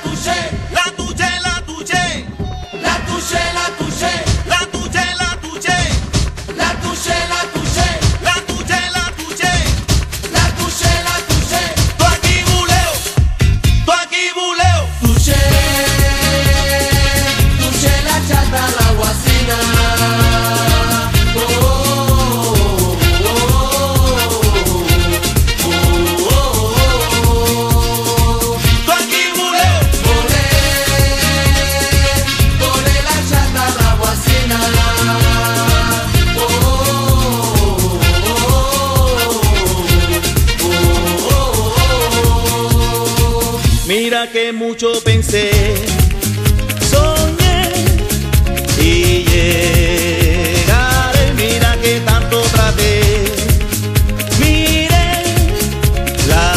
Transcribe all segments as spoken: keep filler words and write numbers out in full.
touché, la touché, la touché, la touché, la touché, la touché, la touché, la touché, la touché, la touché, la touché, la touché, la touché. Toi qui voulez, toi qui voulez, touché, touché la chata, la guasina. Mira que mucho pensé, soñé y llegaré. Mira que tanto traté, miré, la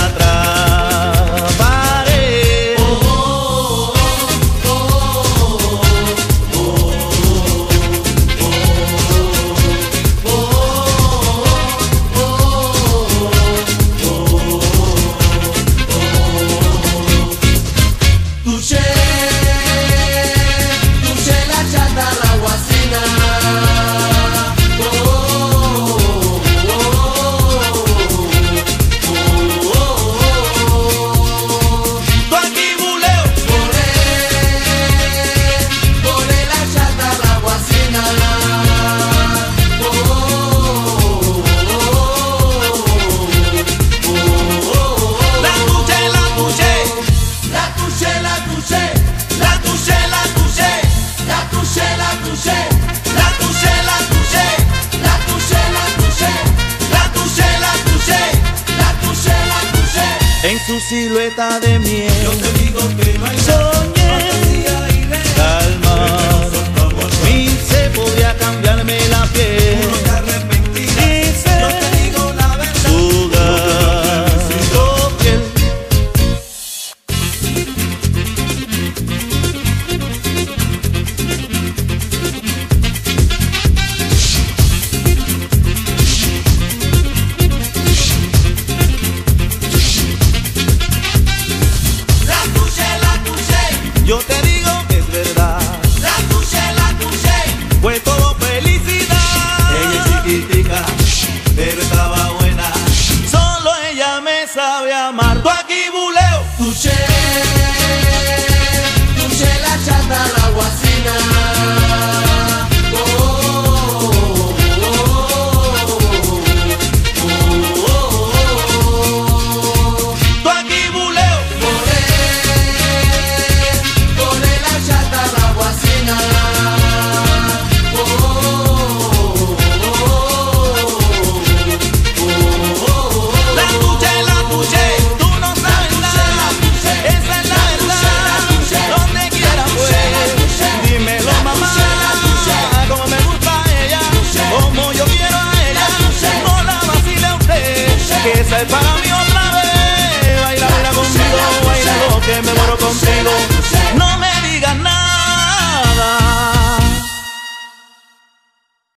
atraparé. Oh, oh, oh, oh, oh, touché, touché la chata, la guasina. Oh, oh, oh, oh, oh, oh. Toi qui voulez, volé, volé la chata, la guasina. Oh, oh, oh, oh, oh. La touché, la touché, la touché, la touché, la touché, la touché, la touché, la touché, la touché, la touché, la touché, la touché, la touché, la touché, la touché, la touché. En su silueta de miel, yo te digo que no hay soñé, calma, mi se podría cambiarme la piel. Dice, tu gato piel. Yo te digo que es verdad, la touché, la touché, fue todo felicidad. Ella es chiquitica, pero estaba buena, solo ella me sabe amar. Tú aquí buleo, touché, touché la chata, la guasina. Oh, oh, oh, oh, oh, oh. Tú aquí buleo, volé, volé la chata, la guasina. Oh, oh, oh, oh. La touché, la touché, tú no sabes nada, esa es la verdad. Donde quiera fue, dímelo mamá, como me gusta a ella, como yo quiero a ella. No la vacile a usted, que esa es para mí otra vez. Baila, baila conmigo, baila lo que me muero contigo.